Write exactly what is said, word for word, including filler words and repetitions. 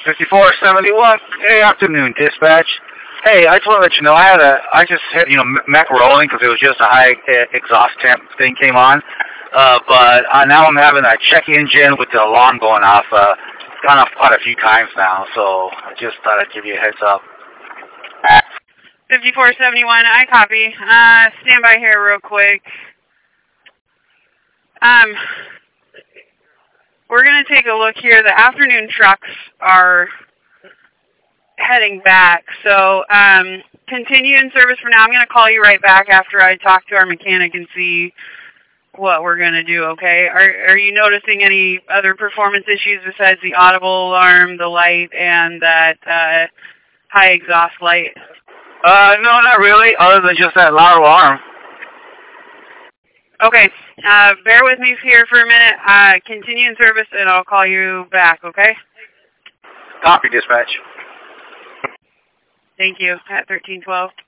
fifty-four seventy-one. Hey, afternoon, dispatch. Hey, I just want to let you know, I had a, I just hit, you know, mech rolling because it was just a high exhaust temp thing came on. Uh, but uh, now I'm having a check engine with the alarm going off. Uh, it's gone off quite a few times now, so I just thought I'd give you a heads up. fifty-four seventy-one, I copy. Uh, stand by here real quick. Um, we're going to take a look here. The afternoon trucks are heading back. So um, continue in service for now. I'm going to call you right back after I talk to our mechanic and see what we're going to do, okay? Are, are you noticing any other performance issues besides the audible alarm, the light, and that uh, high exhaust light? Uh, no, not really, other than just that loud alarm. Okay. Uh, bear with me here for a minute. Uh, continue in service, and I'll call you back, okay? Copy, dispatch. Thank you. At thirteen twelve.